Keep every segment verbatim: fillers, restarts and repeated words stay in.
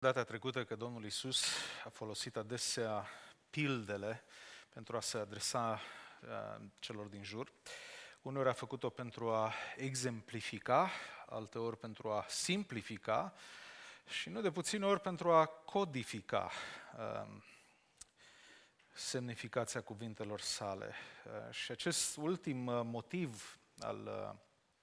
Data trecută că Domnul Iisus a folosit adesea pildele pentru a se adresa uh, celor din jur. Uneori a făcut-o pentru a exemplifica, alteori pentru a simplifica și nu de puține ori pentru a codifica uh, semnificația cuvintelor sale. Uh, și acest ultim uh, motiv al uh,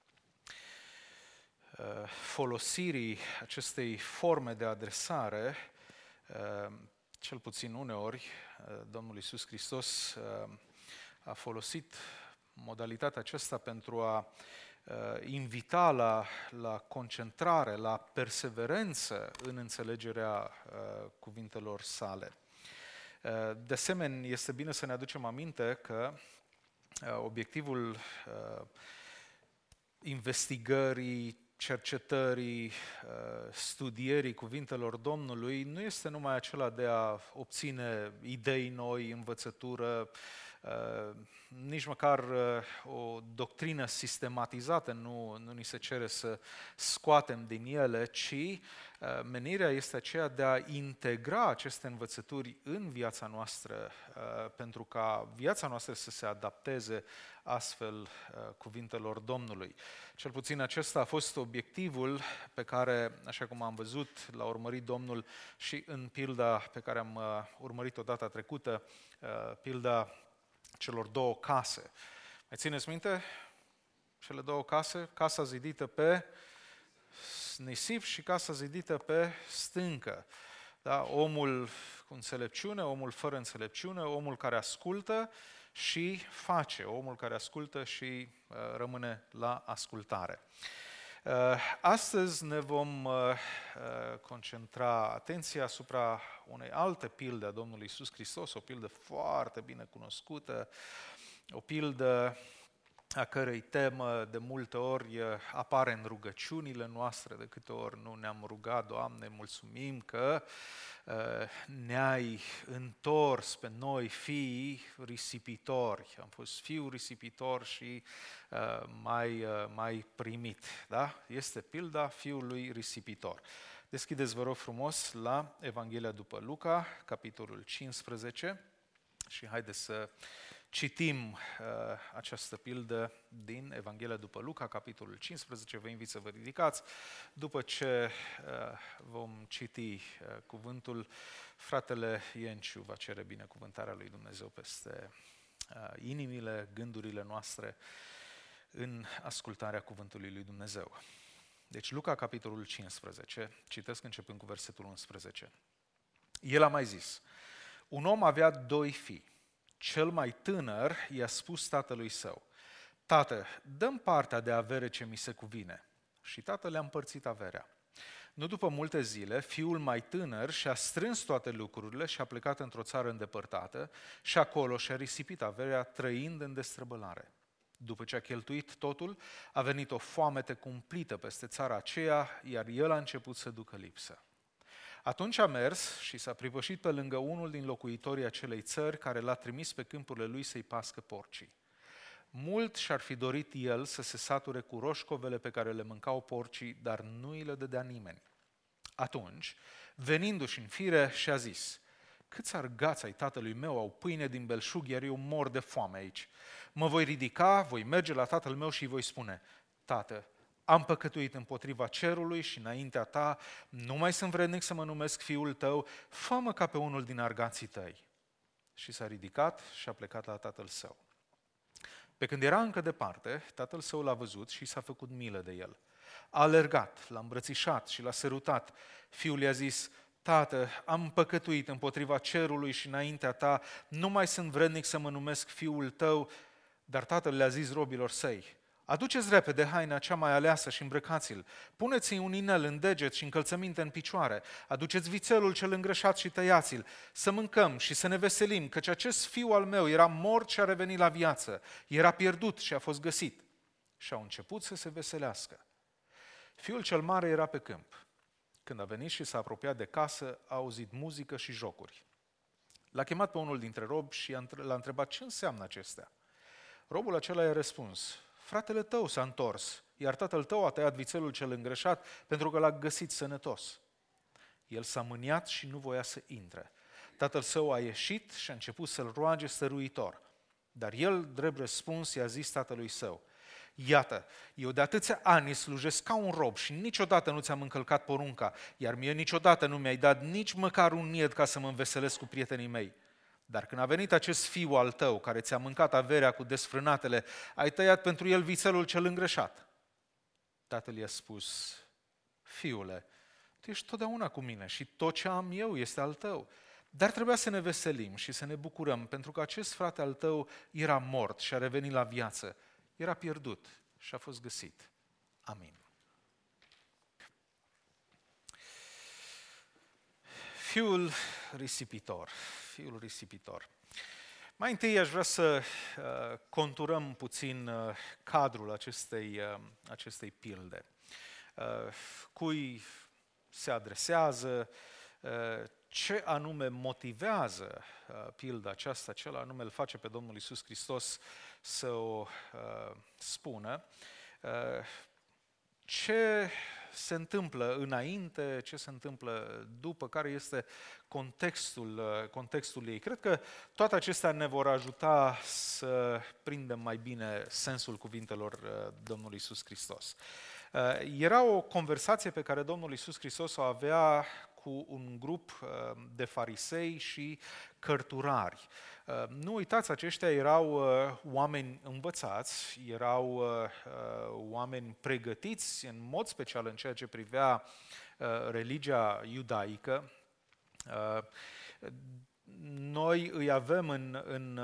folosirii acestei forme de adresare, cel puțin uneori, Domnul Iisus Hristos a folosit modalitatea aceasta pentru a invita la, la concentrare, la perseverență în înțelegerea cuvintelor sale. De asemenea, este bine să ne aducem aminte că obiectivul investigării, cercetării, studierii cuvintelor Domnului nu este numai acela de a obține idei noi, învățătură, nici măcar o doctrină sistematizată nu, nu ni se cere să scoatem din ele, ci menirea este aceea de a integra aceste învățături în viața noastră, pentru ca viața noastră să se adapteze astfel cuvintelor Domnului. Cel puțin acesta a fost obiectivul pe care, așa cum am văzut, l-a urmărit Domnul și în pilda pe care am urmărit-o data trecută, pilda celor două case. Mai țineți minte? Cele două case? Casa zidită pe nisip și casa zidită pe stâncă. Da? Omul cu înțelepciune, omul fără înțelepciune, omul care ascultă și face, omul care ascultă și uh, rămâne la ascultare. Uh, astăzi ne vom uh, concentra atenția asupra unei alte pilde a Domnului Iisus Hristos, o pildă foarte bine cunoscută, o pildă a cărei temă de multe ori apare în rugăciunile noastre, de câte ori nu ne-am rugat, Doamne, mulțumim că ne-ai întors pe noi fii risipitori. Am fost fiu risipitor și mai, mai primit. Da? Este pilda fiului risipitor. Deschideți, vă rog frumos, la Evanghelia după Luca, capitolul cincisprezece și haideți să citim uh, această pildă din Evanghelia după Luca, capitolul cincisprezece. Vă invit să vă ridicați. După ce uh, vom citi uh, cuvântul, fratele Ienciu va cere binecuvântarea lui Dumnezeu peste uh, inimile, gândurile noastre în ascultarea cuvântului lui Dumnezeu. Deci Luca, capitolul cincisprezece, citesc începând cu versetul unsprezece. El a mai zis: un om avea doi fii. Cel mai tânăr i-a spus tatălui său: Tată, dă-mi partea de avere ce mi se cuvine. Și tatăl le-a împărțit averea. Nu după multe zile, fiul mai tânăr și-a strâns toate lucrurile și a plecat într-o țară îndepărtată și acolo și-a risipit averea, trăind în destrăbălare. După ce a cheltuit totul, a venit o foamete cumplită peste țara aceea, iar el a început să ducă lipsă. Atunci a mers și s-a pripășit pe lângă unul din locuitorii acelei țări, care l-a trimis pe câmpurile lui să-i pască porcii. Mult și-ar fi dorit el să se sature cu roșcovele pe care le mâncau porcii, dar nu îi le dădea nimeni. Atunci, venindu-și în fire, și-a zis: câți argați ai tatălui meu au pâine din belșug, iar eu mor de foame aici. Mă voi ridica, voi merge la tatăl meu și îi voi spune: Tată, am păcătuit împotriva cerului și înaintea ta, nu mai sunt vrednic să mă numesc fiul tău, fă-mă ca pe unul din argații tăi. Și s-a ridicat și a plecat la tatăl său. Pe când era încă departe, tatăl său l-a văzut și s-a făcut milă de el. A alergat, l-a îmbrățișat și l-a sărutat. Fiul i-a zis: Tată, am păcătuit împotriva cerului și înaintea ta, nu mai sunt vrednic să mă numesc fiul tău. Dar tatăl le-a zis robilor săi: aduceți repede haina cea mai aleasă și îmbrăcați-l, puneți-i un inel în deget și încălțăminte în picioare, aduceți vițelul cel îngrășat și tăiați-l, să mâncăm și să ne veselim, căci acest fiu al meu era mort și a revenit la viață, era pierdut și a fost găsit. Și au început să se veselească. Fiul cel mare era pe câmp. Când a venit și s-a apropiat de casă, a auzit muzică și jocuri. L-a chemat pe unul dintre robi și l-a întrebat ce înseamnă acestea. Robul acela i-a răspuns: fratele tău s-a întors, iar tatăl tău a tăiat vițelul cel îngrășat pentru că l-a găsit sănătos. El s-a mâniat și nu voia să intre. Tatăl său a ieșit și a început să-l roage stăruitor. Dar el, drept răspuns, i-a zis tatălui său: iată, eu de atâția ani slujesc ca un rob și niciodată nu ți-am încălcat porunca, iar mie niciodată nu mi-ai dat nici măcar un niet ca să mă înveselesc cu prietenii mei. Dar când a venit acest fiu al tău, care ți-a mâncat averea cu desfrânatele, ai tăiat pentru el vițelul cel îngrășat. Tatăl i-a spus: fiule, tu ești totdeauna cu mine și tot ce am eu este al tău. Dar trebuia să ne veselim și să ne bucurăm, pentru că acest frate al tău era mort și a revenit la viață. Era pierdut și a fost găsit. Amin. Fiul risipitor. Fiul risipitor. Mai întâi aș vrea să uh, conturăm puțin uh, cadrul acestei, uh, acestei pilde. Uh, cui se adresează, uh, ce anume motivează uh, pilda aceasta, ce anume îl face pe Domnul Iisus Hristos să o uh, spună, uh, ce se întâmplă înainte, ce se întâmplă după, care este contextul, uh, contextul ei. Cred că toate acestea ne vor ajuta să prindem mai bine sensul cuvintelor uh, Domnului Iisus Hristos. Uh, era o conversație pe care Domnul Iisus Hristos o avea cu un grup de farisei și cărturari. Nu uitați, aceștia erau oameni învățați, erau oameni pregătiți, în mod special în ceea ce privea religia iudaică. Noi îi avem în, în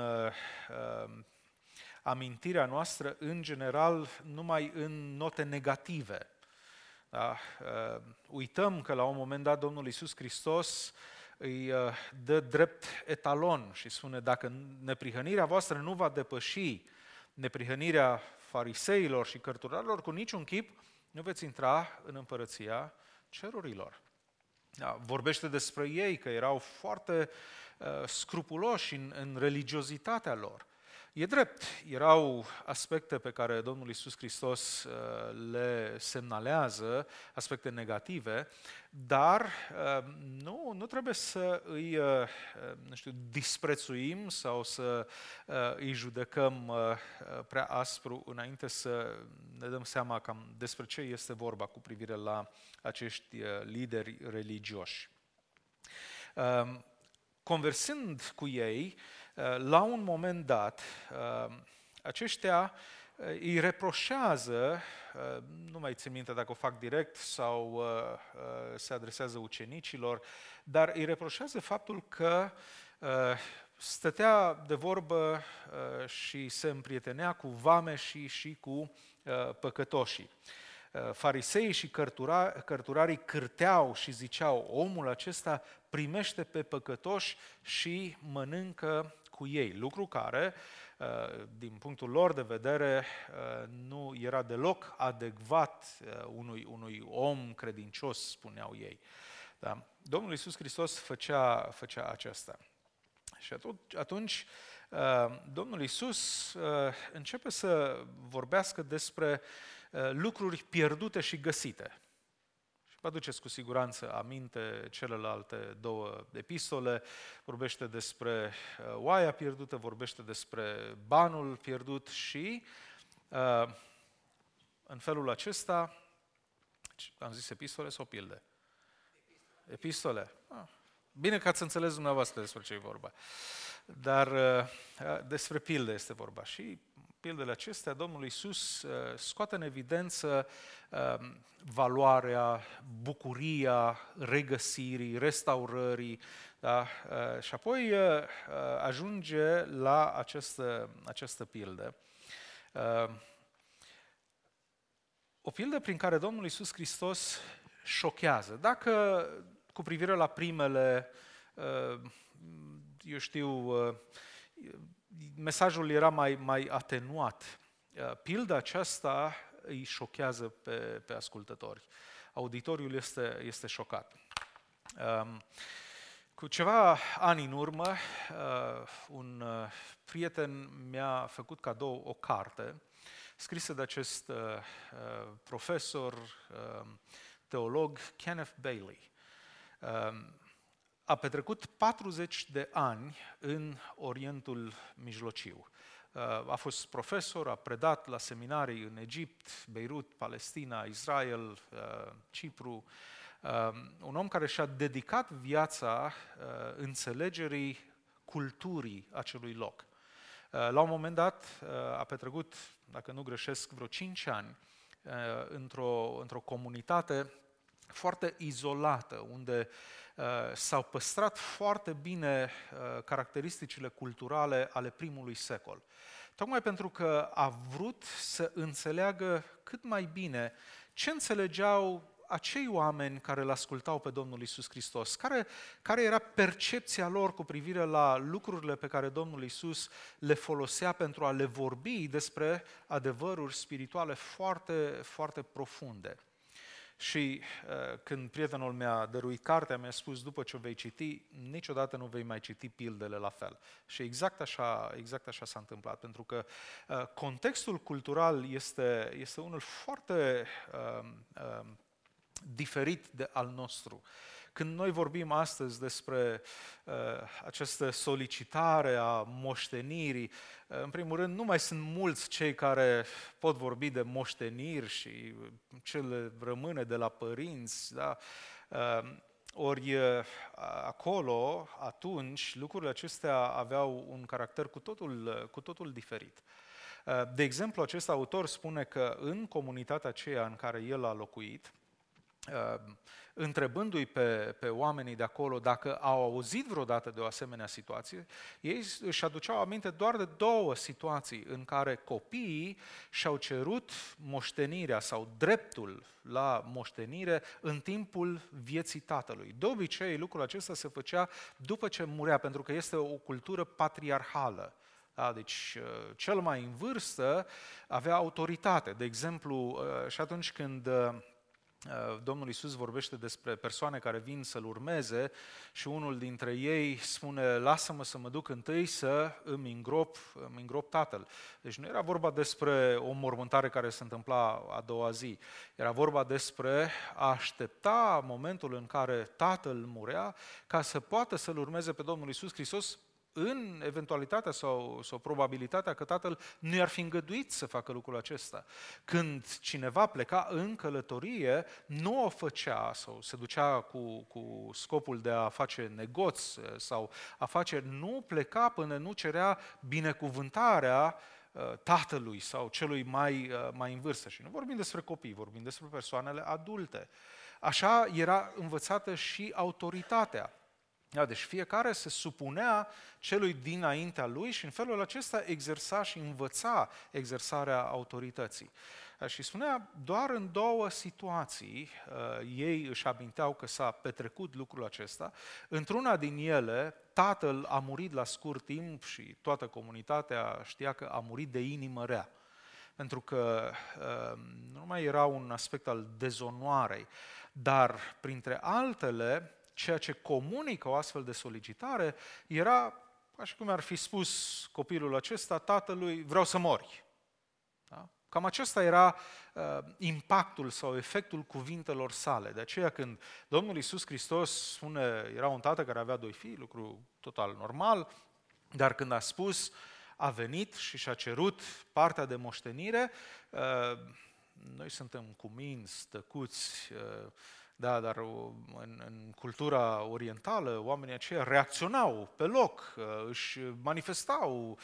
amintirea noastră, în general, numai în note negative. Da? Uh, uităm că la un moment dat Domnul Iisus Hristos îi uh, dă drept etalon și spune: dacă neprihănirea voastră nu va depăși neprihănirea fariseilor și cărturarilor, cu niciun chip nu veți intra în împărăția cerurilor. Da? Vorbește despre ei că erau foarte uh, scrupuloși în, în religiozitatea lor. E drept, erau aspecte pe care Domnul Iisus Hristos le semnalează, aspecte negative, dar nu, nu trebuie să îi, nu știu, disprețuim sau să îi judecăm prea aspru înainte să ne dăm seama cam despre ce este vorba cu privire la acești lideri religioși. Conversând cu ei, la un moment dat, aceștia îi reproșează, nu mai țin minte dacă o fac direct sau se adresează ucenicilor, dar îi reproșează faptul că stătea de vorbă și se împrietenea cu vameșii și cu păcătoșii. Fariseii și cărtura, cărturarii cârteau și ziceau: omul acesta primește pe păcătoși și mănâncă cu ei, lucru care, din punctul lor de vedere, nu era deloc adecvat unui, unui om credincios, spuneau ei. Da? Domnul Iisus Hristos făcea, făcea aceasta. Și atunci Domnul Iisus începe să vorbească despre lucruri pierdute și găsite. Și vă aduceți cu siguranță aminte celelalte două epistole, vorbește despre oaia pierdută, vorbește despre banul pierdut și în felul acesta, am zis epistole sau pilde? Epistole. Ah, bine că ați înțeles dumneavoastră despre ce e vorba. Dar despre pilde este vorba și pildele acestea, Domnul Iisus scoate în evidență valoarea, bucuria regăsirii, restaurării, da? Și apoi ajunge la această, această pildă. O pildă prin care Domnul Iisus Hristos șochează. Dacă cu privire la primele, eu știu, mesajul era mai, mai atenuat, pilda aceasta îi șochează pe, pe ascultători. Auditoriul este, este șocat. Cu ceva ani în urmă, un prieten mi-a făcut cadou o carte scrisă de acest profesor, teolog, Kenneth Bailey. A petrecut patruzeci de ani în Orientul Mijlociu. A fost profesor, a predat la seminarii în Egipt, Beirut, Palestina, Israel, Cipru. Un om care și-a dedicat viața înțelegerii culturii acelui loc. La un moment dat a petrecut, dacă nu greșesc, vreo cinci ani într-o, într-o comunitate foarte izolată, unde uh, s-au păstrat foarte bine uh, caracteristicile culturale ale primului secol. Tocmai pentru că a vrut să înțeleagă cât mai bine ce înțelegeau acei oameni care îl ascultau pe Domnul Iisus Hristos, care, care era percepția lor cu privire la lucrurile pe care Domnul Iisus le folosea pentru a le vorbi despre adevăruri spirituale foarte, foarte profunde. Și uh, când prietenul mi-a dăruit cartea, mi-a spus, după ce o vei citi, niciodată nu vei mai citi pildele la fel. Și exact așa, exact așa s-a întâmplat, pentru că uh, contextul cultural este, este unul foarte uh, uh, diferit de al nostru. Când noi vorbim astăzi despre uh, această solicitare a moștenirii, uh, în primul rând nu mai sunt mulți cei care pot vorbi de moșteniri și ce le rămâne de la părinți, da? Uh, ori uh, acolo, atunci, lucrurile acestea aveau un caracter cu totul, uh, cu totul diferit. Uh, de exemplu, acest autor spune că în comunitatea aceea în care el a locuit, Uh, întrebându-i pe, pe oamenii de acolo dacă au auzit vreodată de o asemenea situație, ei își aduceau aminte doar de două situații în care copiii și-au cerut moștenirea sau dreptul la moștenire în timpul vieții tatălui. De obicei, lucrul acesta se făcea după ce murea, pentru că este o cultură patriarhală. Da, deci cel mai în vârstă avea autoritate. De exemplu, și atunci când Domnul Iisus vorbește despre persoane care vin să-L urmeze și unul dintre ei spune, lasă-mă să mă duc întâi să îmi îngrop, îmi îngrop tatăl. Deci nu era vorba despre o mormântare care se întâmpla a doua zi, era vorba despre a aștepta momentul în care tatăl murea ca să poată să-L urmeze pe Domnul Iisus Hristos în eventualitatea sau, sau probabilitatea că tatăl nu i-ar fi îngăduit să facă lucrul acesta. Când cineva pleca în călătorie, nu o făcea sau se ducea cu, cu scopul de a face negoț sau afaceri, nu pleca până nu cerea binecuvântarea tatălui sau celui mai, mai în vârstă. Și nu vorbim despre copii, vorbim despre persoanele adulte. Așa era învățată și autoritatea. Da, deci fiecare se supunea celui dinaintea lui și în felul acesta exersa și învăța exersarea autorității. Și spunea, doar în două situații uh, ei își aminteau că s-a petrecut lucrul acesta. Într-una din ele, tatăl a murit la scurt timp și toată comunitatea știa că a murit de inimă rea. Pentru că uh, nu mai era un aspect al dezonoarei, dar printre altele, ceea ce comunică o astfel de solicitare era, așa cum ar fi spus copilul acesta, tatălui, vreau să mori. Da? Cam acesta era uh, impactul sau efectul cuvintelor sale. De aceea când Domnul Iisus Hristos spune, era un tată care avea doi fii, lucru total normal, dar când a spus, a venit și și-a cerut partea de moștenire, uh, noi suntem cuminți, tăcuți, uh, da, dar în, în cultura orientală, oamenii aceia reacționau pe loc, își manifestau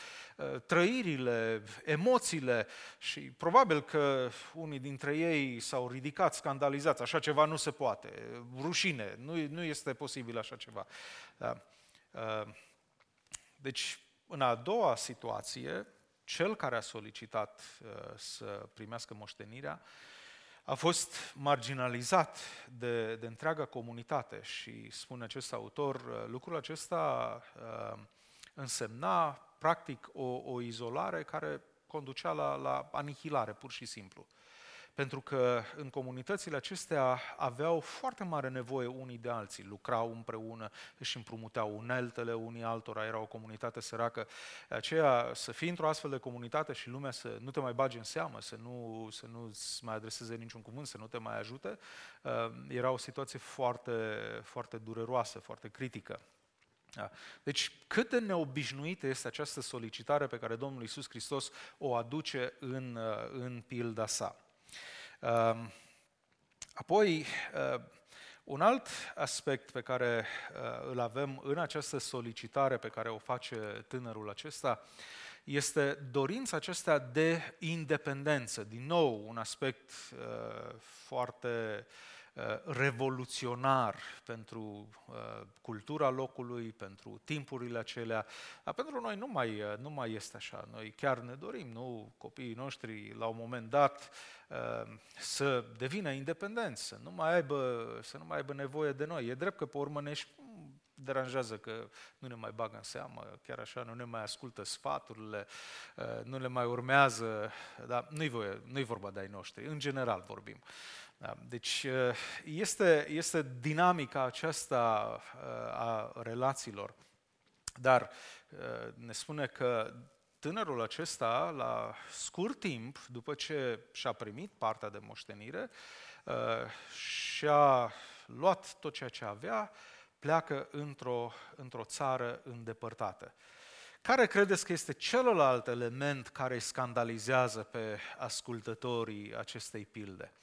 trăirile, emoțiile și probabil că unii dintre ei s-au ridicat scandalizați, așa ceva nu se poate, rușine, nu, nu este posibil așa ceva. Da. Deci, în a doua situație, cel care a solicitat să primească moștenirea a fost marginalizat de, de întreaga comunitate și, spune acest autor, lucrul acesta uh, însemna, practic, o, o izolare care conducea la, la anihilare, pur și simplu. Pentru că în comunitățile acestea aveau foarte mare nevoie unii de alții, lucrau împreună, își împrumuteau uneltele unii altora, era o comunitate săracă. De aceea să fii într-o astfel de comunitate și lumea să nu te mai bage în seamă, să nu, să nu-ți mai adreseze niciun cuvânt, să nu te mai ajute, era o situație foarte, foarte dureroasă, foarte critică. Da. Deci cât de neobișnuită este această solicitare pe care Domnul Iisus Hristos o aduce în, în pilda sa. Apoi, un alt aspect pe care îl avem în această solicitare pe care o face tânărul acesta este dorința aceasta de independență. Din nou, un aspect foarte revoluționar pentru cultura locului, pentru timpurile acelea. Dar pentru noi nu mai, nu mai este așa. Noi chiar ne dorim, nu, copiii noștri la un moment dat să devină independenți, să nu mai aibă, să nu mai aibă nevoie de noi. E drept că pe urmă ne și deranjează că nu ne mai bagă în seamă, chiar așa, nu ne mai ascultă sfaturile, nu le mai urmează, dar nu-i, voie, nu-i vorba de ai noștri, în general vorbim. Da, deci este, este dinamica aceasta a relațiilor, dar ne spune că tânărul acesta, la scurt timp, după ce și-a primit partea de moștenire, și-a luat tot ceea ce avea, pleacă într-o, într-o țară îndepărtată. Care credeți că este celălalt element care îi scandalizează pe ascultătorii acestei pilde?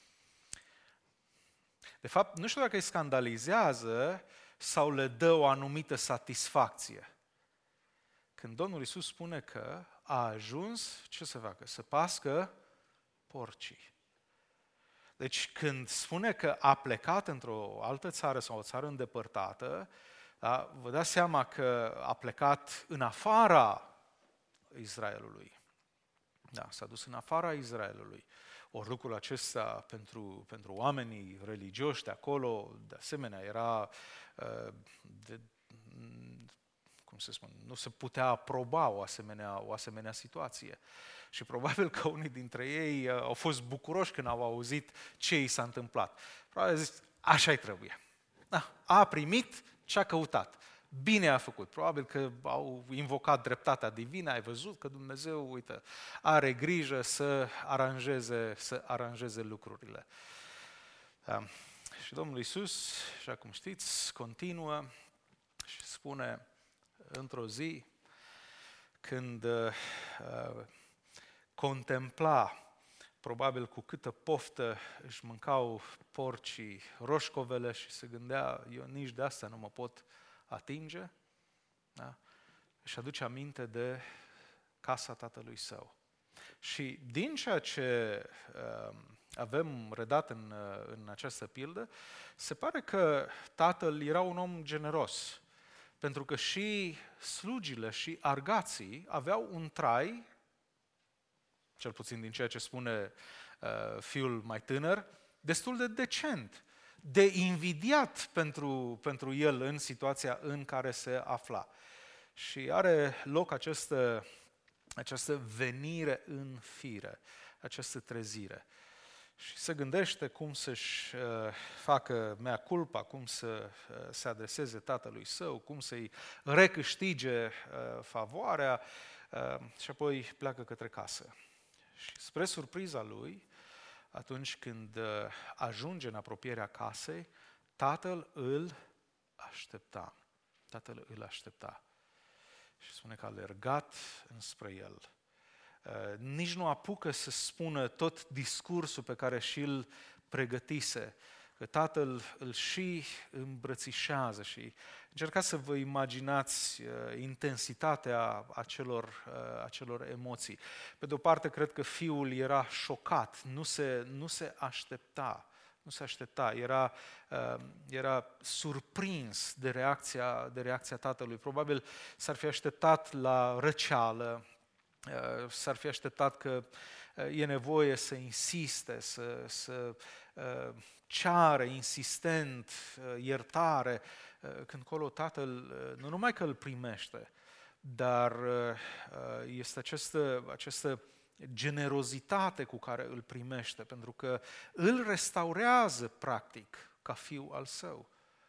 De fapt, nu știu dacă îi scandalizează sau le dă o anumită satisfacție. Când Domnul Iisus spune că a ajuns, ce să facă? Să pască porcii. Deci când spune că a plecat într-o altă țară sau o țară îndepărtată, da, vă dați seama că a plecat în afara Israelului. Da, s-a dus în afara Israelului. Ori lucrul acesta pentru, pentru oamenii religioși de acolo, de asemenea, era, de, cum se spune, nu se putea aproba o asemenea, o asemenea situație. Și probabil că unii dintre ei au fost bucuroși când au auzit ce i s-a întâmplat. Probabil zis, așa-i trebuie. Da, a primit ce a căutat. Bine a făcut. Probabil că au invocat dreptatea divină, ai văzut că Dumnezeu, uite, are grijă să aranjeze, să aranjeze lucrurile. Da. Și Domnul Iisus, așa cum știți, continuă și spune într-o zi, când uh, contempla probabil cu câtă poftă își mâncau porcii roșcovele și se gândea, eu nici de asta nu mă pot atinge, da? Își aduce aminte de casa tatălui său. Și din ceea ce uh, avem redat în, uh, în această pildă, se pare că tatăl era un om generos, pentru că și slugile și argații aveau un trai, cel puțin din ceea ce spune uh, fiul mai tânăr, destul de decent, de invidiat pentru, pentru el în situația în care se afla. Și are loc această, această venire în fire, această trezire. Și se gândește cum să-și uh, facă mea culpa, cum să uh, se adreseze tatălui său, cum să-i recâștige uh, favoarea uh, și apoi pleacă către casă. Și spre surpriza lui, atunci când ajunge în apropierea casei, tatăl îl aștepta. Tatăl îl aștepta. Și spune că a alergat înspre el. Nici nu apucă să spună tot discursul pe care și-l pregătise, că tatăl îl și îmbrățișează și încercați să vă imaginați intensitatea acelor, acelor emoții. Pe de o parte, cred că fiul era șocat, nu se, nu se aștepta, nu se aștepta, era, era surprins de reacția, de reacția tatălui. Probabil s-ar fi așteptat la răceală, s-ar fi așteptat că e nevoie să insiste, să, să ceară insistent iertare, când colo tatăl nu numai că îl primește, dar este această, această generozitate cu care îl primește, pentru că îl restaurează practic ca fiu al său.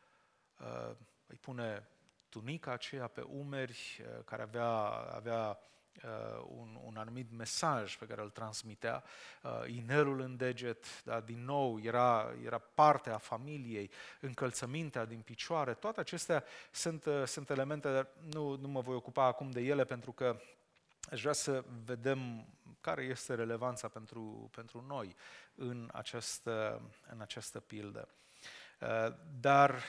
Îi pune tunica aceea pe umeri care avea, avea un, un anumit mesaj pe care îl transmitea, inelul în deget, da, din nou era, era parte a familiei, încălțămintea din picioare, toate acestea sunt, sunt elemente, dar nu, nu mă voi ocupa acum de ele pentru că aș vrea să vedem care este relevanța pentru, pentru noi în această, în această pildă. Dar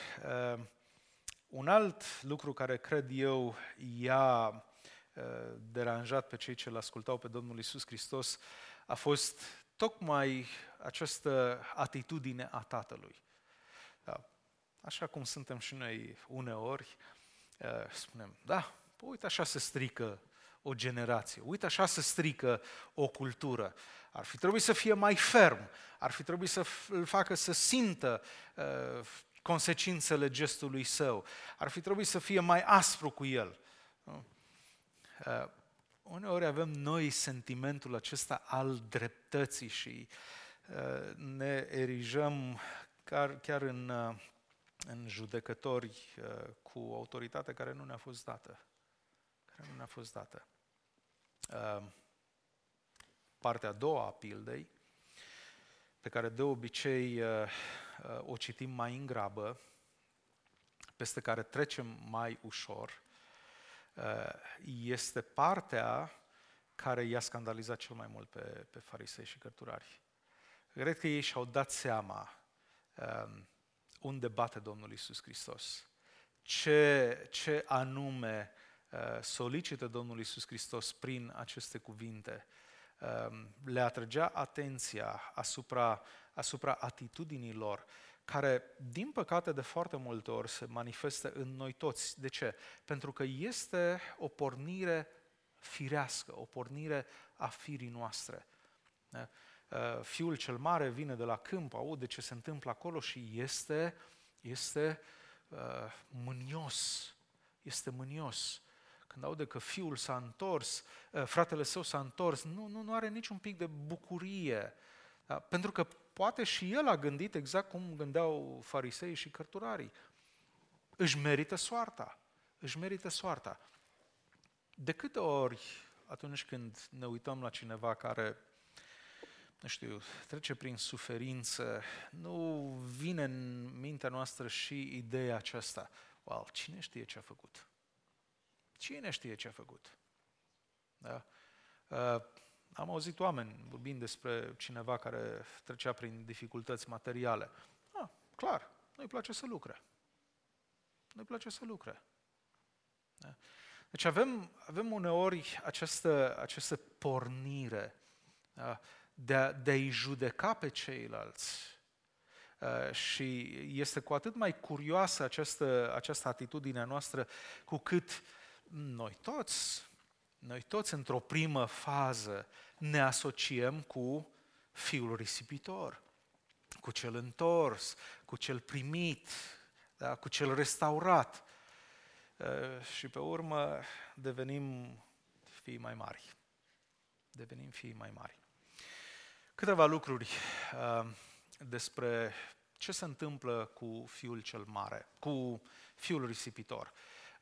un alt lucru care cred eu i-a deranjat pe cei ce l-ascultau pe Domnul Iisus Hristos a fost tocmai această atitudine a Tatălui. Așa cum suntem și noi uneori, spunem, da, uite așa se strică o generație, uite așa se strică o cultură. Ar fi trebuit să fie mai ferm, ar fi trebuit să îl facă să simtă uh, consecințele gestului său, ar fi trebuit să fie mai aspru cu el. Uh, uneori avem noi sentimentul acesta al dreptății și uh, ne erijăm chiar, chiar în, uh, în judecători uh, cu autoritate care nu ne-a fost dată. Care nu ne-a fost dată. Uh, partea a doua a pildei, pe care de obicei uh, uh, o citim mai în grabă, peste care trecem mai ușor, uh, este partea care i-a scandalizat cel mai mult pe, pe farisei și cărturari. Cred că ei și-au dat seama uh, unde bate Domnul Iisus Hristos, ce, ce anume solicită Domnul Iisus Hristos prin aceste cuvinte. Le atrăgea atenția asupra, asupra atitudinii lor, care, din păcate, de foarte multe ori se manifestă în noi toți. De ce? Pentru că este o pornire firească, o pornire a firii noastre. Fiul cel mare vine de la câmp, aude ce se întâmplă acolo și este, este uh, mânios. Este mânios. Când aude că fiul s-a întors, fratele său s-a întors, nu, nu, nu are niciun pic de bucurie. Da? Pentru că poate și el a gândit exact cum gândeau fariseii și cărturarii. Își merită soarta. Își merită soarta. De câte ori, atunci când ne uităm la cineva care, nu știu, trece prin suferință, nu vine în mintea noastră și ideea aceasta, wow, cine știe ce a făcut? Cine știe ce a făcut? Da? Uh, am auzit oameni vorbind despre cineva care trecea prin dificultăți materiale. Ah, clar, nu-i place să lucre. Nu-i place să lucre. Da? Deci avem, avem uneori această, această pornire, da? de, a, de a-i judeca pe ceilalți. Uh, și este cu atât mai curioasă această, această atitudine a noastră, cu cât noi toți, noi toți într-o primă fază ne asociem cu fiul risipitor, cu cel întors, cu cel primit, da? Cu cel restaurat. Uh, și pe urmă devenim fii mai mari. Devenim fii mai mari. Câteva lucruri uh, despre ce se întâmplă cu fiul cel mare, cu fiul risipitor.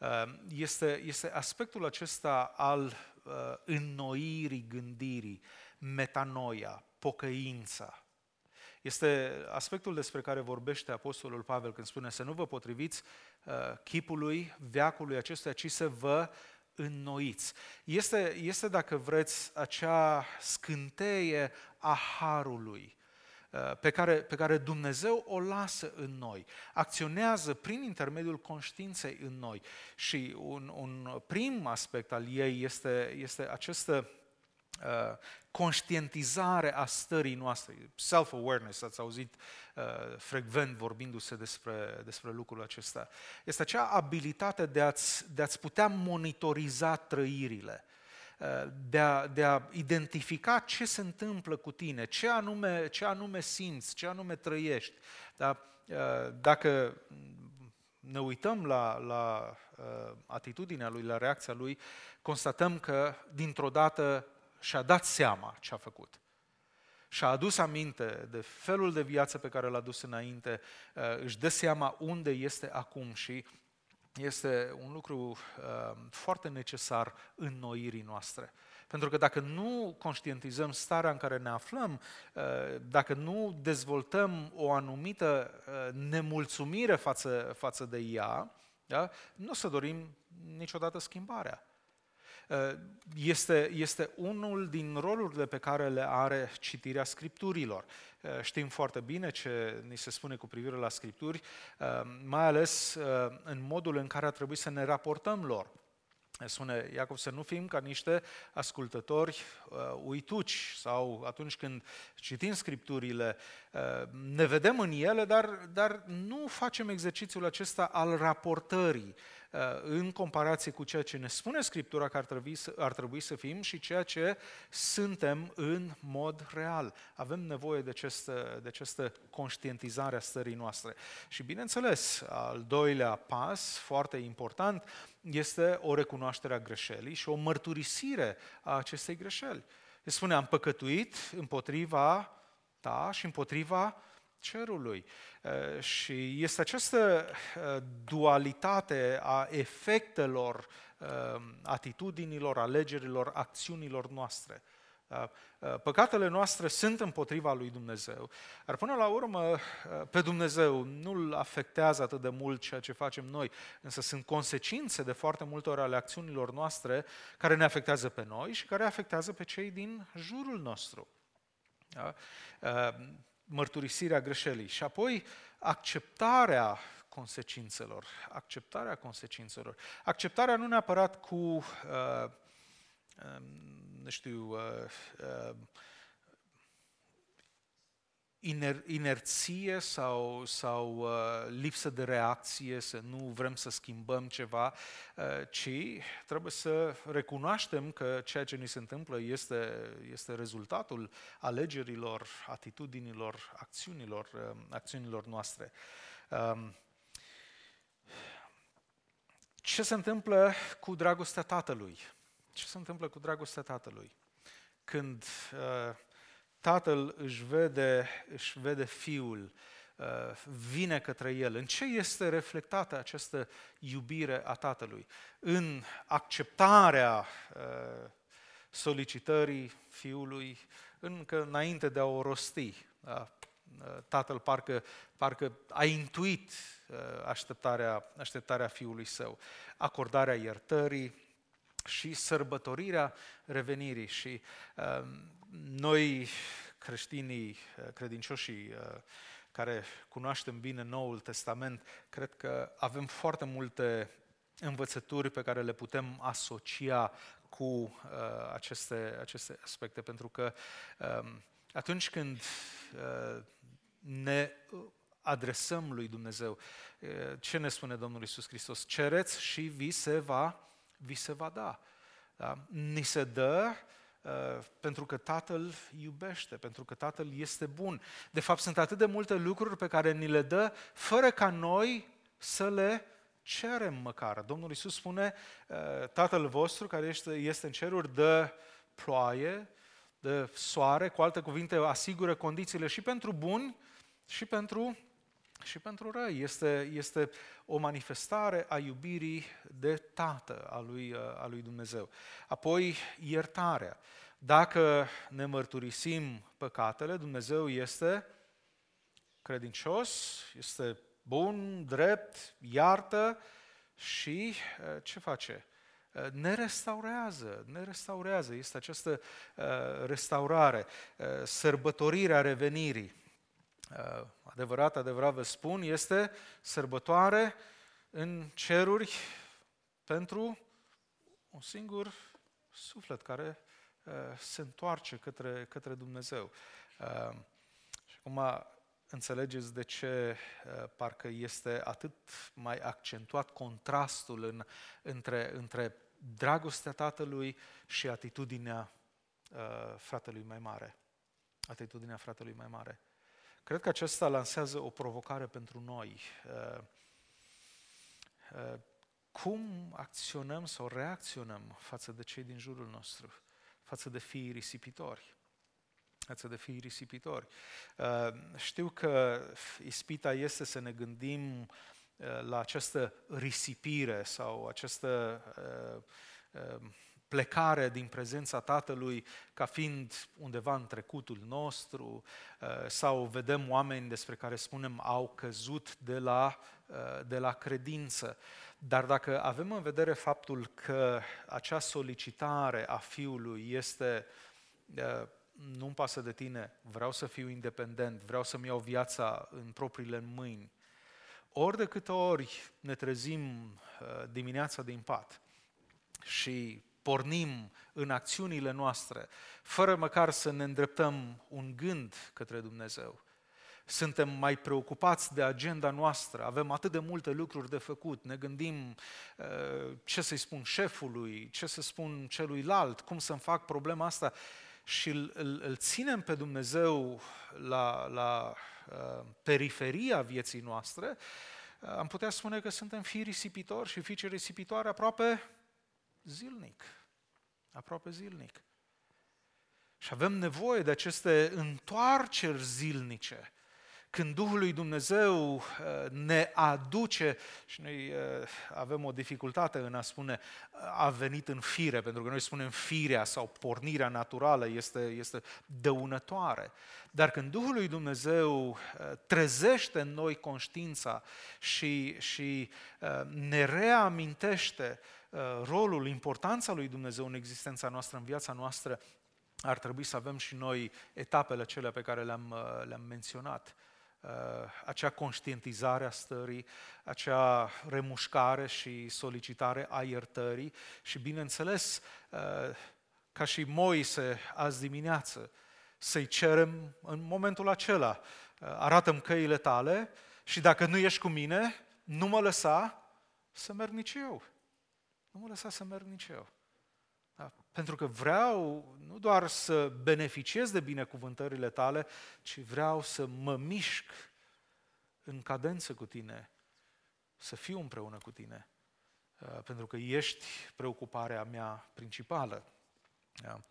Este, este aspectul acesta al uh, înnoirii gândirii, metanoia, pocăința. Este aspectul despre care vorbește Apostolul Pavel când spune să nu vă potriviți uh, chipului, veacului acestuia, ci să vă înnoiți. Este, este, dacă vreți, acea scânteie a harului pe care, pe care Dumnezeu o lasă în noi, acționează prin intermediul conștiinței în noi. Și un, un prim aspect al ei este, este această uh, conștientizare a stării noastre, self-awareness, ați auzit uh, frecvent vorbindu-se despre, despre lucrul acesta. Este acea abilitate de a-ți, de a-ți putea monitoriza trăirile, De a, de a identifica ce se întâmplă cu tine, ce anume, ce anume simți, ce anume trăiești. Da? Dacă ne uităm la, la atitudinea lui, la reacția lui, constatăm că dintr-o dată și-a dat seama ce a făcut. Și-a adus aminte de felul de viață pe care l-a dus înainte, își dă seama unde este acum și este un lucru uh, foarte necesar înnoirii noastre. Pentru că dacă nu conștientizăm starea în care ne aflăm, uh, dacă nu dezvoltăm o anumită uh, nemulțumire față, față de ea, da, nu o să dorim niciodată schimbarea. Este, este unul din rolurile pe care le are citirea Scripturilor. Știm foarte bine ce ni se spune cu privire la Scripturi, mai ales în modul în care ar trebui să ne raportăm lor. Spune Iacov să nu fim ca niște ascultători uh, uituci sau atunci când citim Scripturile, uh, ne vedem în ele, dar, dar nu facem exercițiul acesta al raportării uh, în comparație cu ceea ce ne spune Scriptura că ar trebui, să, ar trebui să fim și ceea ce suntem în mod real. Avem nevoie de această, de această conștientizare a stării noastre. Și bineînțeles, al doilea pas, foarte important, este o recunoaștere a greșelii și o mărturisire a acestei greșeli. Se spune, am păcătuit împotriva ta și împotriva cerului. Și este această dualitate a efectelor, atitudinilor, alegerilor, acțiunilor noastre. Păcatele noastre sunt împotriva lui Dumnezeu, dar până la urmă pe Dumnezeu nu-L afectează atât de mult ceea ce facem noi, însă sunt consecințe de foarte multe ori ale acțiunilor noastre care ne afectează pe noi și care afectează pe cei din jurul nostru. Da? Mărturisirea greșelii și apoi acceptarea consecințelor. Acceptarea consecințelor. Acceptarea nu neapărat cu uh, nu știu, uh, uh, iner, inerție sau, sau uh, lipsă de reacție, să nu vrem să schimbăm ceva, uh, ci trebuie să recunoaștem că ceea ce ni se întâmplă este, este rezultatul alegerilor, atitudinilor, acțiunilor, uh, acțiunilor noastre. Um, ce se întâmplă cu dragostea Tatălui? Ce se întâmplă cu dragostea Tatălui? Când uh, Tatăl își vede, își vede Fiul, uh, vine către El, în ce este reflectată această iubire a Tatălui? În acceptarea uh, solicitării Fiului, încă înainte de a o rosti. Da? Tatăl parcă, parcă a intuit uh, așteptarea, așteptarea Fiului Său, acordarea iertării, și sărbătorirea revenirii. Și uh, noi, creștinii, credincioșii uh, care cunoaștem bine Noul Testament, cred că avem foarte multe învățături pe care le putem asocia cu uh, aceste, aceste aspecte, pentru că uh, atunci când uh, ne adresăm lui Dumnezeu, uh, ce ne spune Domnul Iisus Hristos? Cereți și vi se va vi se va da. Da? Ni se dă uh, pentru că Tatăl iubește, pentru că Tatăl este bun. De fapt, sunt atât de multe lucruri pe care ni le dă fără ca noi să le cerem măcar. Domnul Iisus spune, uh, Tatăl vostru care este, este în ceruri dă ploaie, dă soare, cu alte cuvinte asigură condițiile și pentru buni și pentru și pentru răi. Este, este o manifestare a iubirii de Tată a lui, a lui Dumnezeu. Apoi, iertarea. Dacă ne mărturisim păcatele, Dumnezeu este credincios, este bun, drept, iartă și ce face? Ne restaurează, ne restaurează. Este această restaurare, sărbătorirea revenirii. Adevărat, adevărat vă spun, este sărbătoare în ceruri pentru un singur suflet care uh, se întoarce către, către Dumnezeu. Uh, și acum înțelegeți de ce uh, parcă este atât mai accentuat contrastul în, între, între dragostea Tatălui și atitudinea uh, fratelui mai mare. Atitudinea fratelui mai mare. Cred că acesta lansează o provocare pentru noi. Cum acționăm sau reacționăm față de cei din jurul nostru? față de fiii risipitori. Față de fiii risipitori. Știu că ispita este să ne gândim la această risipire sau această plecare din prezența Tatălui ca fiind undeva în trecutul nostru, sau vedem oameni despre care spunem au căzut de la, de la credință. Dar dacă avem în vedere faptul că acea solicitare a Fiului este nu-mi pasă de tine, vreau să fiu independent, vreau să-mi iau viața în propriile mâini, ori de câte ori ne trezim dimineața din pat și pornim în acțiunile noastre, fără măcar să ne îndreptăm un gând către Dumnezeu, suntem mai preocupați de agenda noastră, avem atât de multe lucruri de făcut, ne gândim uh, ce să-i spun șefului, ce să spun celuilalt, cum să-mi fac problema asta și îl, îl, îl ținem pe Dumnezeu la, la uh, periferia vieții noastre, uh, am putea spune că suntem fii risipitori și fiice risipitoare aproape zilnic, aproape zilnic. Și avem nevoie de aceste întoarceri zilnice, când Duhul lui Dumnezeu ne aduce, și noi avem o dificultate în a spune a venit în fire, pentru că noi spunem firea sau pornirea naturală este, este dăunătoare. Dar când Duhul lui Dumnezeu trezește în noi conștiința și, și ne reamintește rolul, importanța lui Dumnezeu în existența noastră, în viața noastră, ar trebui să avem și noi etapele acelea pe care le-am, le-am menționat. Acea conștientizare a stării, acea remușcare și solicitare a iertării și, bineînțeles, ca și Moise azi dimineață, să-i cerem în momentul acela, arată-mi căile tale și dacă nu ești cu mine, nu mă lăsa să merg nici eu. Nu mă lăsa să merg nici eu. Da? Pentru că vreau nu doar să beneficiez de binecuvântările tale, ci vreau să mă mișc în cadență cu tine, să fiu împreună cu tine, pentru că ești preocuparea mea principală. Da?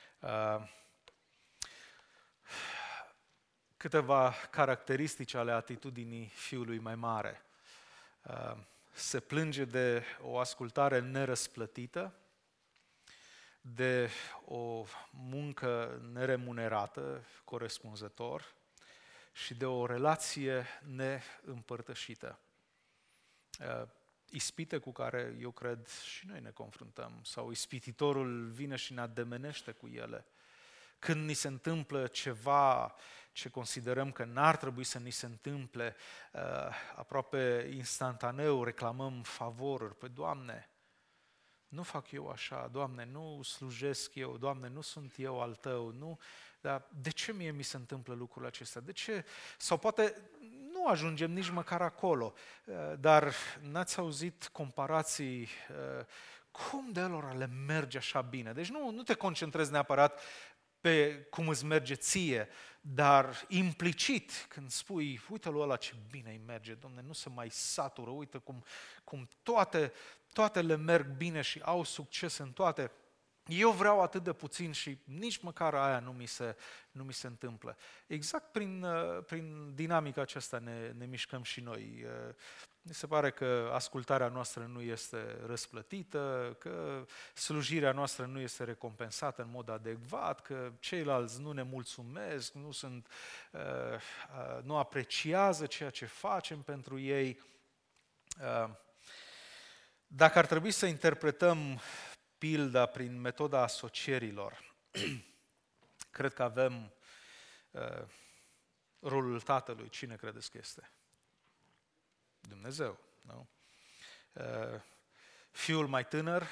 Câteva caracteristici ale atitudinii fiului mai mare. Se plânge de o ascultare nerăsplătită, de o muncă neremunerată, corespunzător, și de o relație neîmpărtășită. Ispite cu care eu cred și noi ne confruntăm, sau ispititorul vine și ne ademenește cu ele. Când ni se întâmplă ceva ce considerăm că n-ar trebui să ni se întâmple, aproape instantaneu reclamăm favoruri. Păi, Doamne, nu fac eu așa, Doamne, nu slujesc eu, Doamne, nu sunt eu al Tău, nu, dar de ce mie mi se întâmplă lucrul acesta? De ce? Sau poate nu ajungem nici măcar acolo, dar n-ați auzit comparații, cum de lor le merge așa bine? Deci nu, nu te concentrezi neapărat pe cum îți merge ție, dar implicit când spui, uite lui ăla ce bine îi merge, Dom'le, nu se mai satură, uite cum, cum toate, toate le merg bine și au succes în toate. Eu vreau atât de puțin și nici măcar aia nu mi se, nu mi se întâmplă. Exact prin, prin dinamica aceasta ne, ne mișcăm și noi. Mi se pare că ascultarea noastră nu este răsplătită, că slujirea noastră nu este recompensată în mod adecvat, că ceilalți nu ne mulțumesc, nu, sunt, nu apreciază ceea ce facem pentru ei. Dacă ar trebui să interpretăm pilda prin metoda asocierilor, cred că avem uh, rolul Tatălui. Cine credeți că este? Dumnezeu. Nu? Uh, fiul mai tânăr?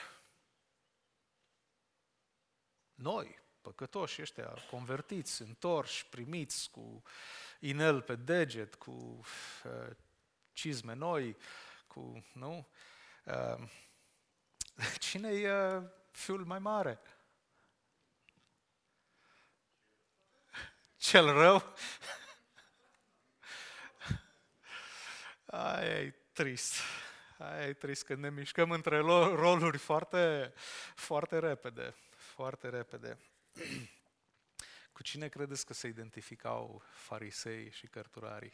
Noi, păcătoși ăștia, convertiți, întorși, primiți cu inel pe deget, cu uh, cizme noi, cu... Nu? Uh, Cine e fiul mai mare? Cel rău? Aia e trist. Aia e trist când ne mișcăm între roluri foarte, foarte repede. foarte repede. Cu cine credeți că se identificau farisei și cărturarii?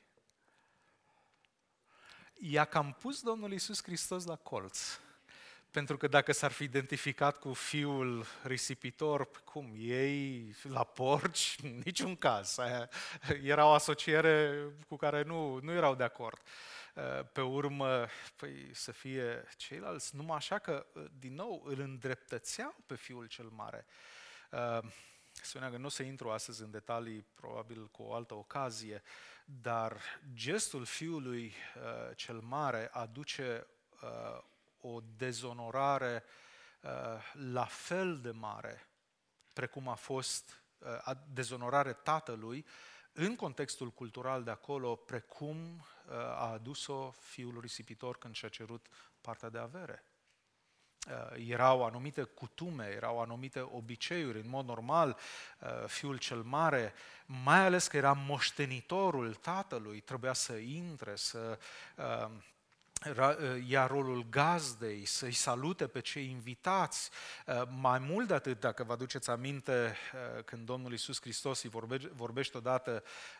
I-a cam pus Domnul Iisus Hristos la colț. Pentru că dacă s-ar fi identificat cu fiul risipitor, cum, ei la porci, în niciun caz. Aia era o asociere cu care nu, nu erau de acord. Pe urmă, păi, să fie ceilalți, numai așa că, din nou, îl îndreptățeau pe fiul cel mare. Spunea că nu o să intru astăzi în detalii, probabil cu o altă ocazie, dar gestul fiului uh, cel mare aduce uh, o dezonorare uh, la fel de mare precum a fost uh, dezonorare tatălui în contextul cultural de acolo, precum uh, a adus-o fiul risipitor când și-a cerut partea de avere. Erau anumite cutume, erau anumite obiceiuri. În mod normal, fiul cel mare, mai ales că era moștenitorul tatălui, trebuia să intre, să ia rolul gazdei, să-i salute pe cei invitați. Mai mult de atât, dacă vă aduceți aminte, când Domnul Iisus Hristos îi vorbește, vorbește odată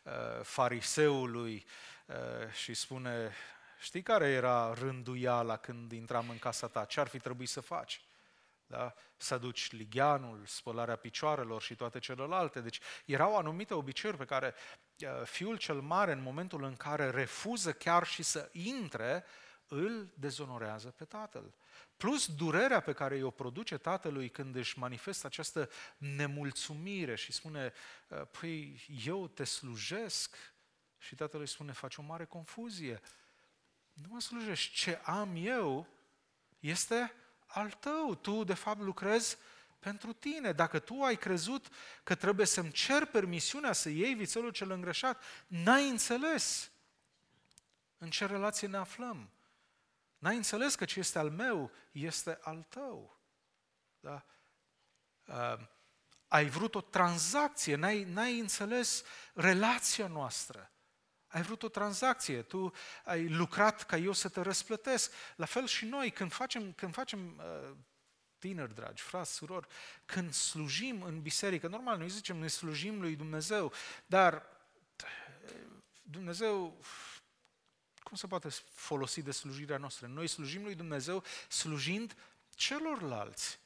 fariseului și spune: știi care era rânduiala când intram în casa ta? Ce ar fi trebuit să faci? Da? Să aduci ligheanul, spălarea picioarelor și toate celelalte. Deci erau anumite obiceiuri pe care fiul cel mare, în momentul în care refuză chiar și să intre, îl dezonorează pe tatăl. Plus durerea pe care o produce tatălui când își manifestă această nemulțumire și spune: păi, eu te slujesc. Și tatăl îi spune: faci o mare confuzie. Nu mă slujești, ce am eu este al tău. Tu, de fapt, lucrezi pentru tine. Dacă tu ai crezut că trebuie să-mi cer permisiunea să iei vițelul cel îngrășat, n-ai înțeles în ce relație ne aflăm. N-ai înțeles că ce este al meu este al tău. Da? Uh, ai vrut o tranzacție, n-ai, n-ai înțeles relația noastră. Ai vrut o tranzacție, tu ai lucrat ca eu să te răsplătesc. La fel și noi, când facem, când facem uh, tineri dragi, frați, surori, când slujim în biserică, normal, noi zicem, noi slujim lui Dumnezeu, dar Dumnezeu, cum se poate folosi de slujirea noastră? Noi slujim lui Dumnezeu slujind celorlalți.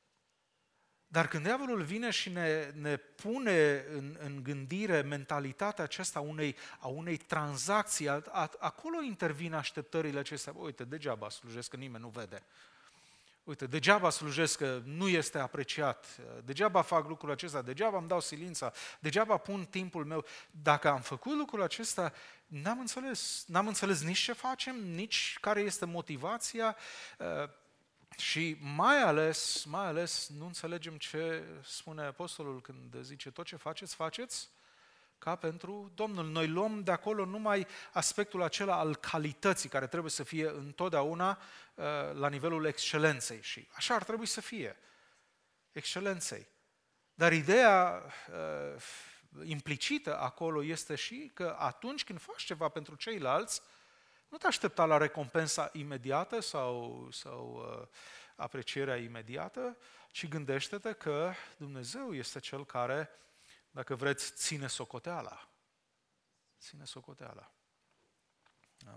Dar când diavolul vine și ne, ne pune în, în gândire mentalitatea aceasta a unei, a unei tranzacții, a, a, acolo intervin așteptările acestea. Uite, degeaba slujesc că nimeni nu vede. Uite, degeaba slujesc că nu este apreciat. Degeaba fac lucrul acesta, degeaba îmi dau silința, degeaba pun timpul meu. Dacă am făcut lucrul acesta, n-am înțeles. N-am înțeles nici ce facem, nici care este motivația. Și mai ales, mai ales nu înțelegem ce spune apostolul când zice: tot ce faceți, faceți ca pentru Domnul. Noi luăm de acolo numai aspectul acela al calității, care trebuie să fie întotdeauna uh, la nivelul excelenței. Și așa ar trebui să fie, excelenței. Dar ideea uh, implicită acolo este și că atunci când faci ceva pentru ceilalți, nu te aștepta la recompensa imediată sau, sau uh, aprecierea imediată, ci gândește-te că Dumnezeu este Cel care, dacă vreți, ține socoteala. Ține socoteala. Da.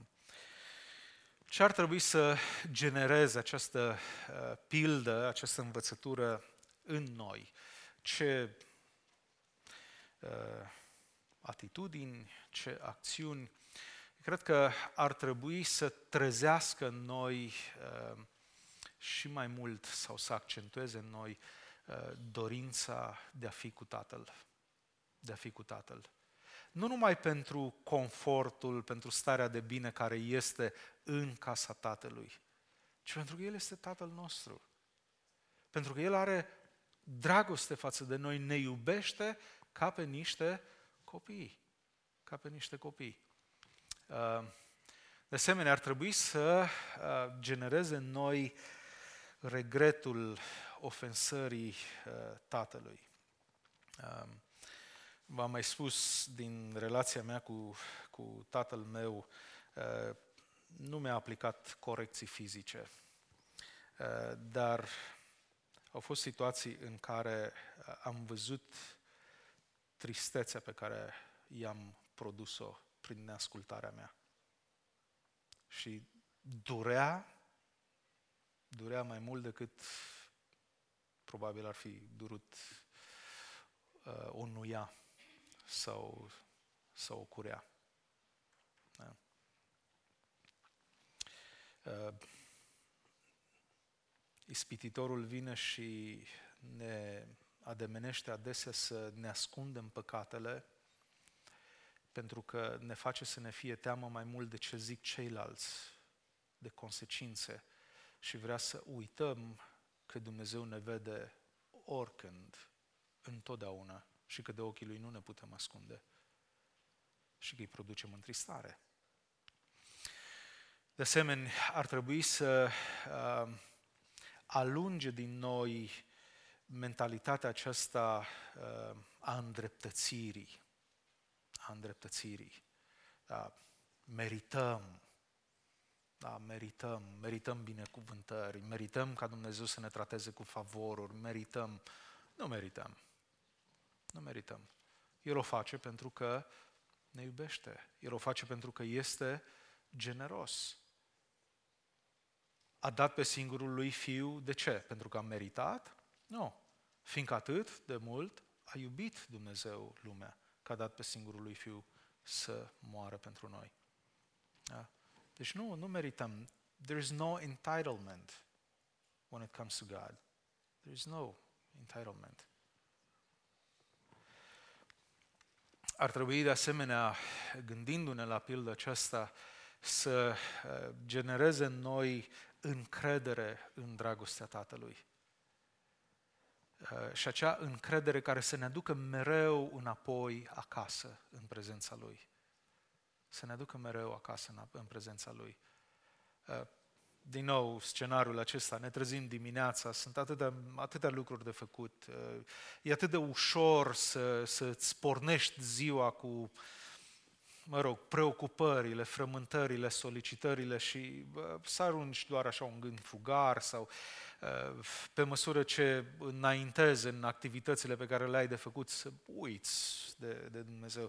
Ce ar trebui să genereze această uh, pildă, această învățătură în noi? Ce uh, atitudini, ce acțiuni? Cred că ar trebui să trezească în noi uh, și mai mult, sau să accentueze în noi uh, dorința de a fi cu Tatăl. De a fi cu Tatăl. Nu numai pentru confortul, pentru starea de bine care este în casa Tatălui, ci pentru că El este Tatăl nostru. Pentru că El are dragoste față de noi, ne iubește ca pe niște copii. Ca pe niște copii. De asemenea, ar trebui să genereze în noi regretul ofensării tatălui. V-am mai spus din relația mea cu, cu tatăl meu, nu mi-a aplicat corecții fizice, dar au fost situații în care am văzut tristețea pe care i-am produs-o prin neascultarea mea. Și durea, durea mai mult decât probabil ar fi durut uh, o nuia sau, sau o curea. Da? Uh, ispititorul vine și ne ademenește adesea să ne ascundem păcatele, pentru că ne face să ne fie teamă mai mult de ce zic ceilalți, de consecințe, și vrea să uităm că Dumnezeu ne vede oricând, întotdeauna, și că de ochii Lui nu ne putem ascunde și că îi producem întristare. De asemenea, ar trebui să uh, alunge din noi mentalitatea aceasta uh, a îndreptățirii, a îndreptățirii. Da, merităm, da, merităm, merităm binecuvântări, merităm ca Dumnezeu să ne trateze cu favoruri, merităm. Nu merităm. Nu merităm. El o face pentru că ne iubește. El o face pentru că este generos. A dat pe singurul lui Fiu, de ce? Pentru că a meritat? Nu. Fiindcă atât de mult a iubit Dumnezeu lumea, că a dat pe singurul lui Fiu să moară pentru noi. Da? Deci nu, nu merităm. There is no entitlement when it comes to God. There is no entitlement. Ar trebui de asemenea, gândindu-ne la pildă aceasta, să genereze în noi încredere în dragostea Tatălui. Și acea încredere care să ne aducă mereu înapoi acasă, în prezența Lui. Să ne aducă mereu acasă, în prezența Lui. Din nou, scenariul acesta, ne trezim dimineața, sunt atâtea, atâtea lucruri de făcut. E atât de ușor să, să-ți pornești ziua cu, mă rog, preocupările, frământările, solicitările și bă, să arunci doar așa un gând fugar sau pe măsură ce înaintezi în activitățile pe care le ai de făcut, să uiți de, de Dumnezeu.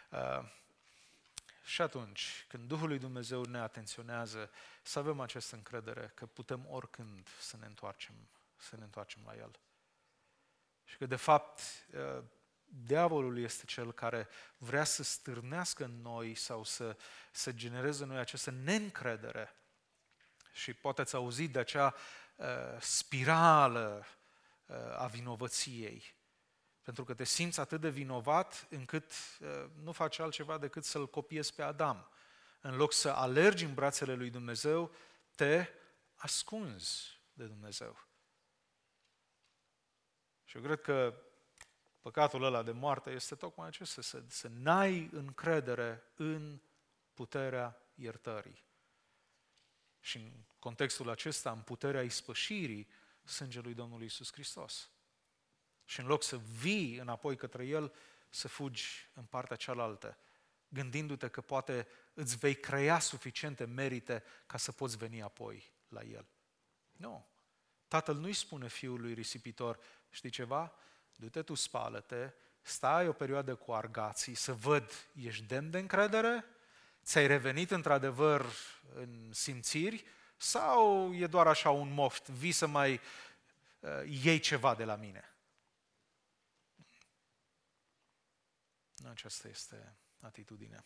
Și atunci, când Duhul lui Dumnezeu ne atenționează, să avem această încredere că putem oricând să ne întoarcem, să ne întoarcem la El. Și că, de fapt, diavolul este cel care vrea să stârnească în noi sau să, să genereze în noi această neîncredere. Și poate ați auzit de acea uh, spirală uh, a vinovăției. Pentru că te simți atât de vinovat încât uh, nu faci altceva decât să-l copiezi pe Adam. În loc să alergi în brațele lui Dumnezeu, te ascunzi de Dumnezeu. Și eu cred că păcatul ăla de moarte este tocmai acesta, să, să n-ai încredere în puterea iertării. Și în contextul acesta, în puterea ispășirii sângelui Domnului Iisus Hristos. Și în loc să vii înapoi către El, să fugi în partea cealaltă, gândindu-te că poate îți vei crea suficiente merite ca să poți veni apoi la El. Nu. Tatăl nu-i spune fiului risipitor, știi ceva? Du-te tu, spală-te, stai o perioadă cu argații, să văd, ești demn de încredere? Ți-ai revenit într-adevăr în simțiri? Sau e doar așa un moft, vii să mai uh, iei ceva de la mine? Nu, aceasta este atitudinea.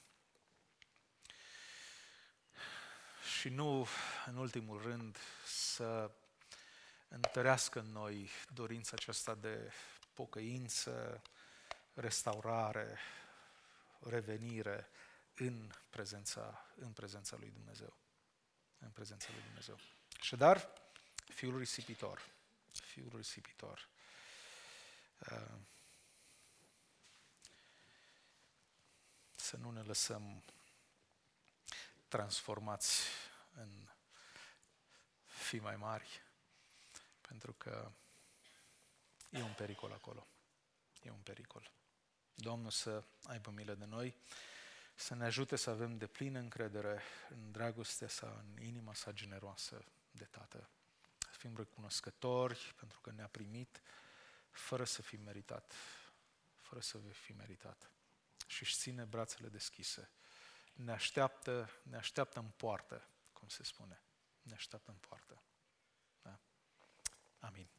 Și nu, în ultimul rând, să întărească în noi dorința aceasta de pocăință, restaurare, revenire în prezența, în prezența lui Dumnezeu. În prezența lui Dumnezeu. Așadar, fiul risipitor. Fiul risipitor. Să nu ne lăsăm transformați în fii mai mari, pentru că e un pericol acolo. E un pericol. Domnul să aibă milă de noi, să ne ajute să avem deplină încredere în dragostea sa, în inima sa generoasă de Tată. fim recunoscători pentru că ne-a primit fără să fi meritat, fără să fi meritat. Și își ține brațele deschise. Ne așteaptă, ne așteaptă în poartă, cum se spune. Ne așteaptă în poartă. Da? Amin.